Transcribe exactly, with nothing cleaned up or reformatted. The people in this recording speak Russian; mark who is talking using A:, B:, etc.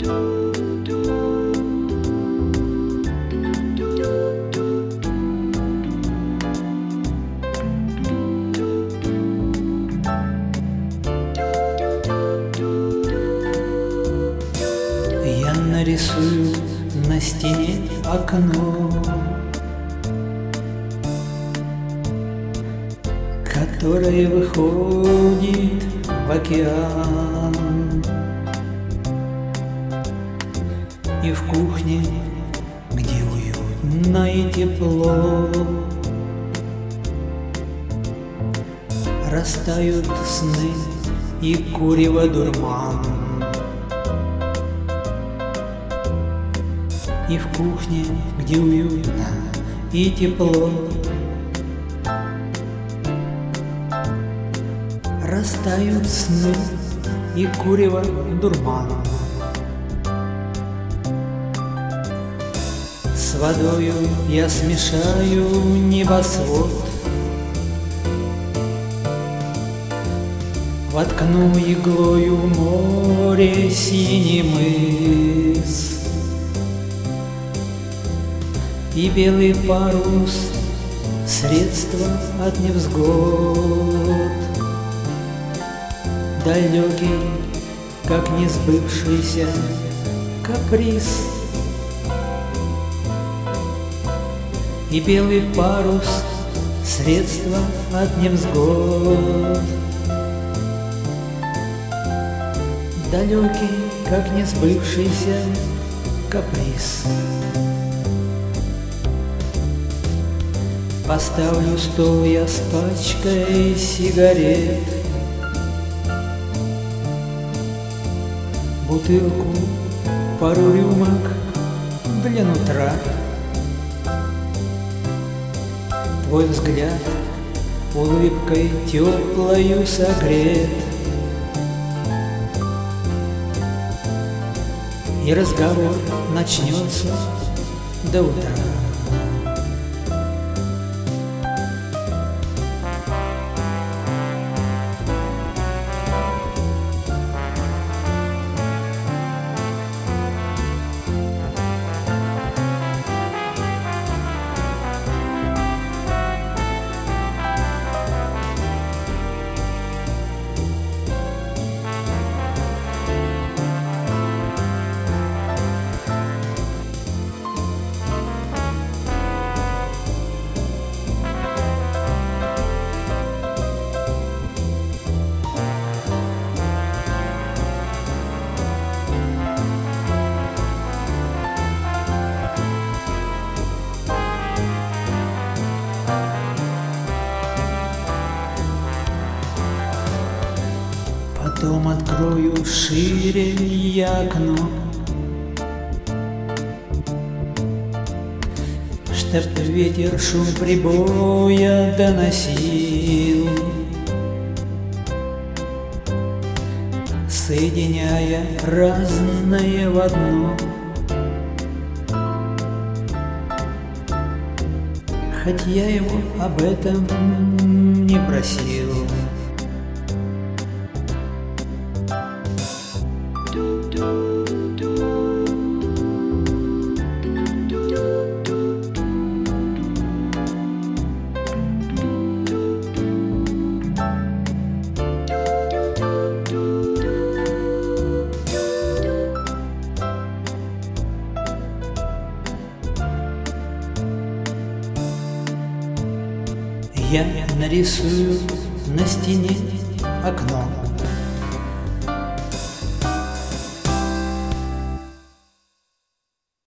A: Я нарисую на стене окно, которое выходит в океан. И в кухне, где уютно и тепло, растают сны и курево дурман. И в кухне, где уютно и тепло, растают сны и курево дурман. С водою я смешаю небосвод, воткну иглою в море синий мыс. И белый парус — средство от невзгод, далекий, как несбывшийся каприз. И белый парус — средство от невзгод, далекий, как несбывшийся каприз. Поставлю стол я с пачкой сигарет, бутылку, пару рюмок для нутра. Твой взгляд улыбкой теплою согрет, и разговор начнется до утра. Потом открою шире я окно, чтоб ветер шум прибоя доносил, соединяя разное в одно. Хоть я его об этом не просил. Я нарисую на стене окно,